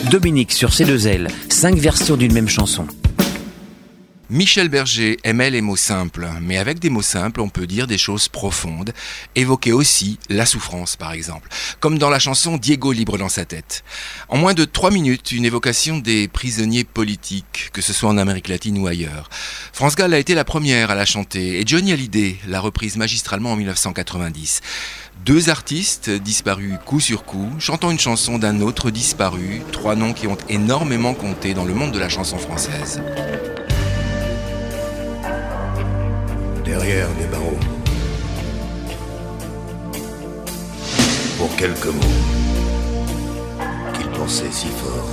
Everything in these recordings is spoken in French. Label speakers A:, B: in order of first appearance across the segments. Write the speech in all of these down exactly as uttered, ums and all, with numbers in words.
A: Dominique sur C deux L, cinq versions d'une même chanson.
B: Michel Berger aimait les mots simples, mais avec des mots simples, on peut dire des choses profondes, évoquer aussi la souffrance par exemple, comme dans la chanson Diego libre dans sa tête. En moins de trois minutes, une évocation des prisonniers politiques, que ce soit en Amérique latine ou ailleurs. France Gall a été la première à la chanter, et Johnny Hallyday l'a reprise magistralement en dix-neuf cent quatre-vingt-dix. Deux artistes disparus coup sur coup, chantant une chanson d'un autre disparu, trois noms qui ont énormément compté dans le monde de la chanson française.
C: Derrière des barreaux, pour quelques mots qu'il pensait si fort.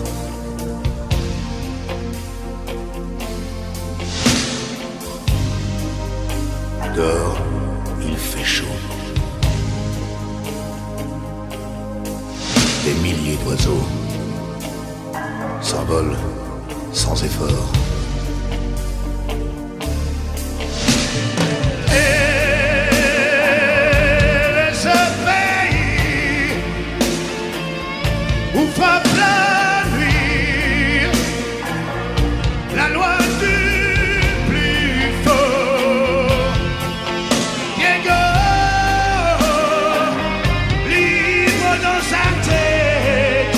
C: Dehors, il fait chaud. Des milliers d'oiseaux s'envolent sans effort.
D: Où frappe la nuit, la loi du plus fort. Diego, libre dans sa tête,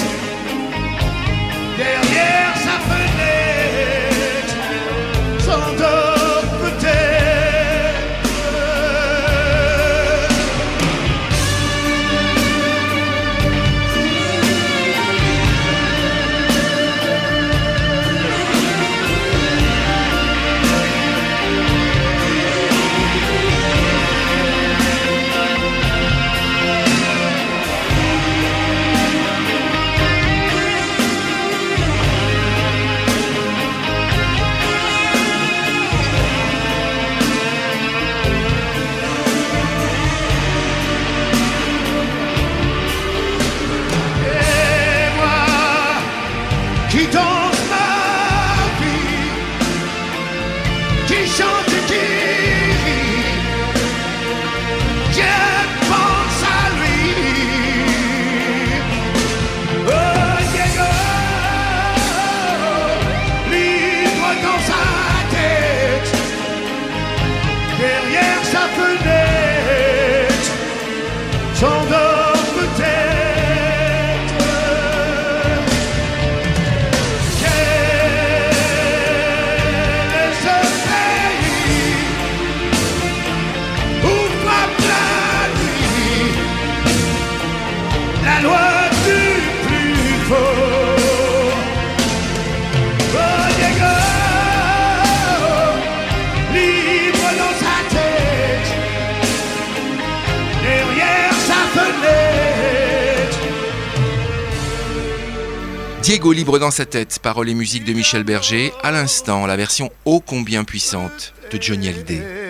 D: derrière sa fenêtre, s'endort peut-être. Qui danse ma vie, qui chante et qui rit, je pense à lui. Oh Diego, libre dans sa tête, derrière sa fenêtre, s'endort peut-être. La loi du plus fort. Oh Diego, libre dans sa tête, derrière sa fenêtre.
B: Diego libre dans sa tête, paroles et musique de Michel Berger, à l'instant la version ô combien puissante de Johnny Hallyday.